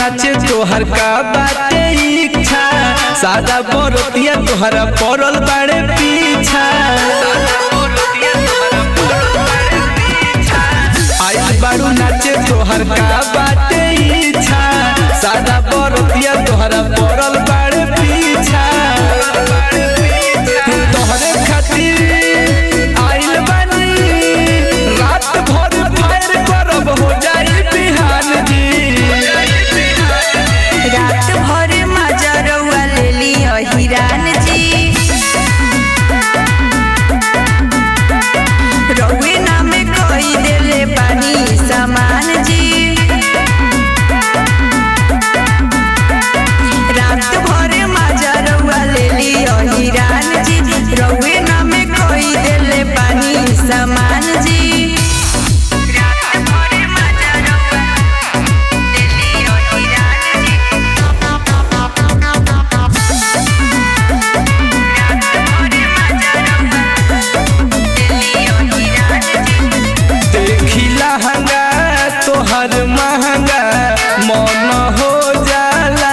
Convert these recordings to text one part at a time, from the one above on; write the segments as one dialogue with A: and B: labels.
A: नाचे तोहर का बाटे इच्छा सादा बरतिया तोहरा पड़ल बाड़े पीछा आई बाड़ू नाचे तोहर का बाटे इच्छा सादा बरतिया तोहरा पड़ल बाड़े पीछा तोहरे खातिर आइल बानी रात भर फायर करब हो जाई बिहान जी
B: रात भर मजा रउआ ले लियो हिरान जी रउए नामे कही देले पानी सामान जी रात भर मजा रउआ ले लियो हिरान जी रउए नामे कही देले पानी सामान जी
A: तोहर महंगा मन हो जाला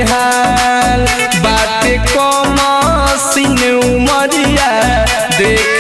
A: बेहाल बात कम सीन उमरिया देख